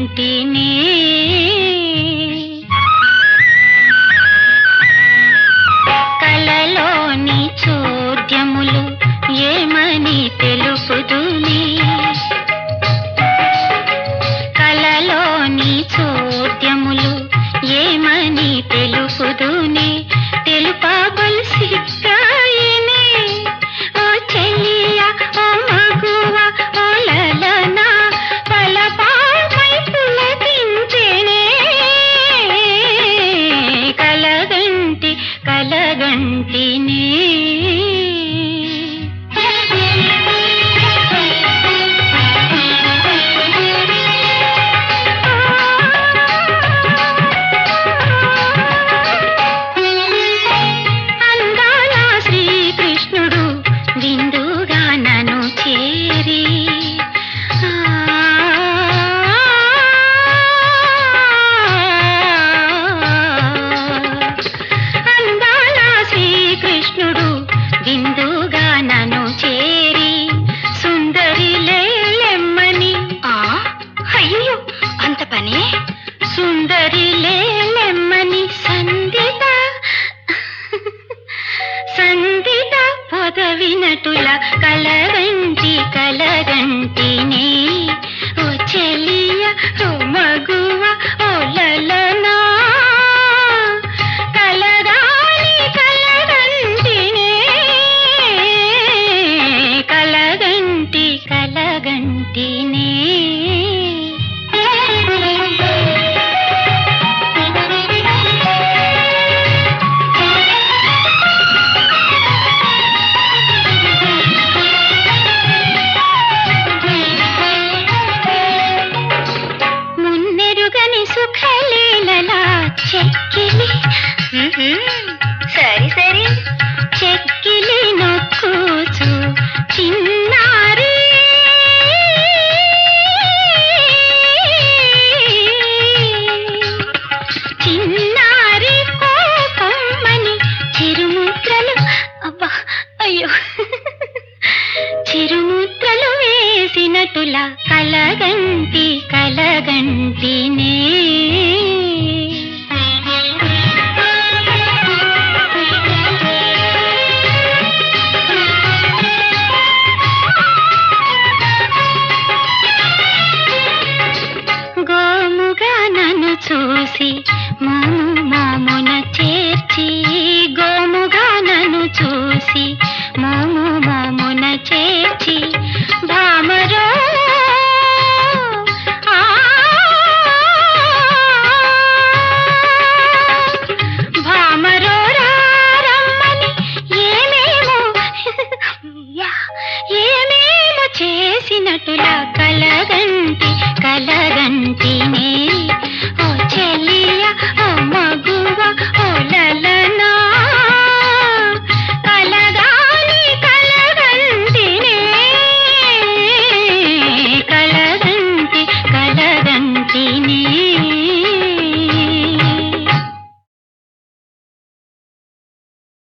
కలగంటిని కలలోని చోద్యములు ఏమని తెలుపుదుని కలలోని చోద్యములు ఏమని తెలుపుదుని తెలుపబల్సిగాయనే ఓ చెలియ ఓ మగువ ఓ లలనా పలపామై పులకించెనే కలగంటిని సుందరిలేమని సందిత పొదవినటుల కలగంటిని ఓ చెలియ ఓ మగువ ఓ లలనా కలగంటిని చెక్కిలి సరి సరి చెక్కిలి నొక్కుచు చిన్నారి చిన్నారి కోపమ్మని చిరుముద్రలు అబ్బా అయ్యో చిరుముద్రలు వేసినటుల కలగంటిని చూసి మోమున చేర్చి గోముగా నన్ను చూసి మోమున చేర్చి భామరో భామరో రమ్మని ఏమేమో చేసినట్టులా కలగంటి